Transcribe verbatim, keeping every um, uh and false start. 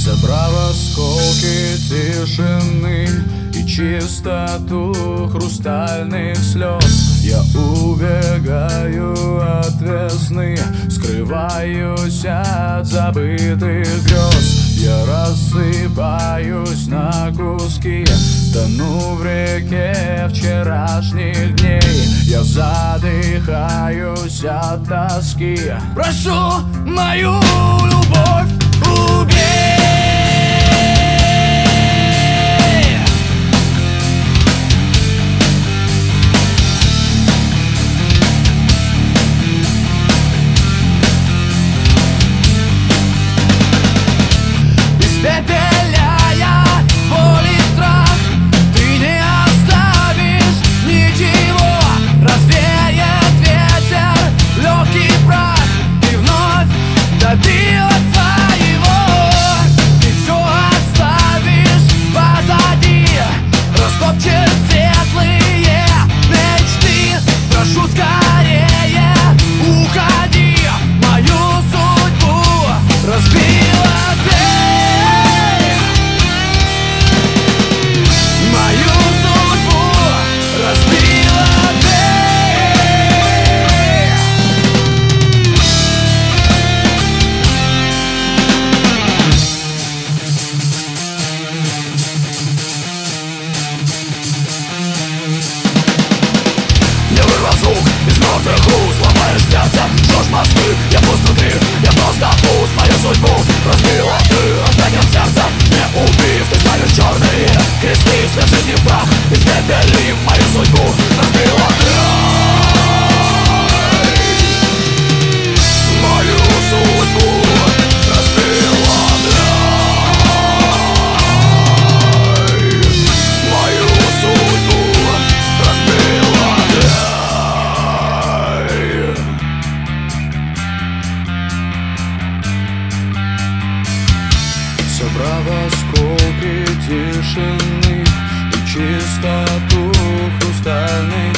Собрав осколки тишины и чистоту хрустальных слез, я убегаю от весны, скрываюсь от забытых грез. Я рассыпаюсь на куски, тону в реке вчерашних дней. Я задыхаюсь от тоски. Прошу мою любовь убей. Испепеляя боль и страх, ты не оставишь ничего. Развеет ветер легкий прах, ты вновь добилась своего. Ты все оставишь позади, растопчешь светлые мечты. Прошу скорее уходи, мою судьбу разбила ты. Из мертвых уст ломаешь сердце, жжешь мосты. Я пуст внутри, я просто пуст. Мою судьбу разбила ты, останем сердце не убив. Ты ставишь черные кресты, свяжи в прах, испепели мою судьбу разбила ты. Мою судьбу разбила ты. Мою судьбу разбила ты. Собрав осколки тишины и чистоту хрустальных